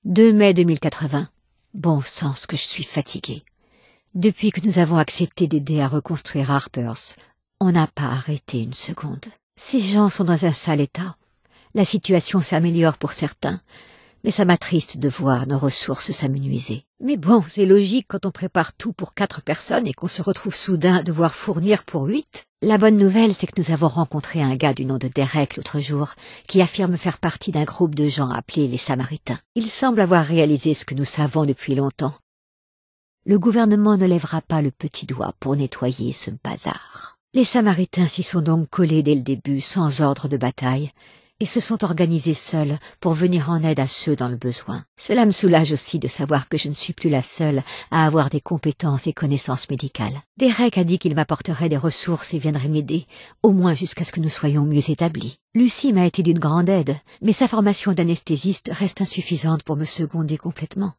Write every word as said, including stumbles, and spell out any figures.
deux mai deux mille quatre-vingts. Bon sens que je suis fatiguée. Depuis que nous avons accepté d'aider à reconstruire Harper's, on n'a pas arrêté une seconde. Ces gens sont dans un sale état. La situation s'améliore pour certains, mais ça m'attriste de voir nos ressources s'amenuiser. Mais bon, c'est logique quand on prépare tout pour quatre personnes et qu'on se retrouve soudain à devoir fournir pour huit. La bonne nouvelle, c'est que nous avons rencontré un gars du nom de Derek l'autre jour, qui affirme faire partie d'un groupe de gens appelés les Samaritains. Il semble avoir réalisé ce que nous savons depuis longtemps. Le gouvernement ne lèvera pas le petit doigt pour nettoyer ce bazar. Les Samaritains s'y sont donc collés dès le début, sans ordre de bataille, et se sont organisés seuls pour venir en aide à ceux dans le besoin. Cela me soulage aussi de savoir que je ne suis plus la seule à avoir des compétences et connaissances médicales. Derek a dit qu'il m'apporterait des ressources et viendrait m'aider, au moins jusqu'à ce que nous soyons mieux établis. Lucie m'a été d'une grande aide, mais sa formation d'anesthésiste reste insuffisante pour me seconder complètement.